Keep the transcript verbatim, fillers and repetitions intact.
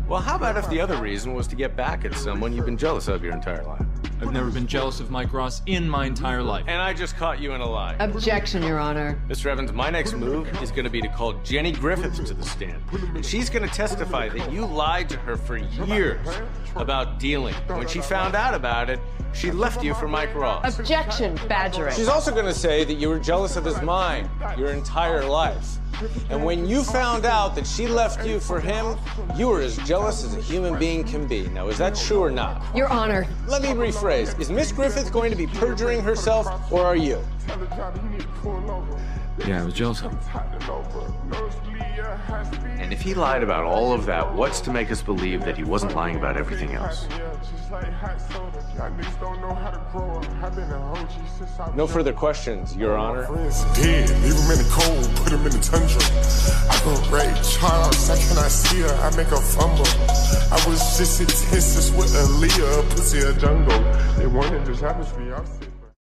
Well, how about if the other reason was to get back at someone you've been jealous of your entire life? I've never been jealous of Mike Ross in my entire life. And I just caught you in a lie. Objection, Your Honor. Mister Evans, my next move is going to be to call Jenny Griffiths to the stand. And she's going to testify that you lied to her for years about dealing. When she found out about it, she left you for Mike Ross. Objection, badgering. She's also going to say that you were jealous of his mind your entire life. And when you found out that she left you for him, you were as jealous as a human being can be. Now, is that true or not? Your Honor. Let me rephrase. Is Miss Griffith going to be perjuring herself, or are you? Yeah, I was jealous of him. And if he lied about all of that, what's to make us believe that he wasn't lying about everything else? No further questions, Your Honor. Dead, leave him in the cold, put him in the tundra. I go Ray Charles, how can I see her? I make her fumble. I was just a Texas with Aaliyah, pussy a jungle. They wanted this happens to me.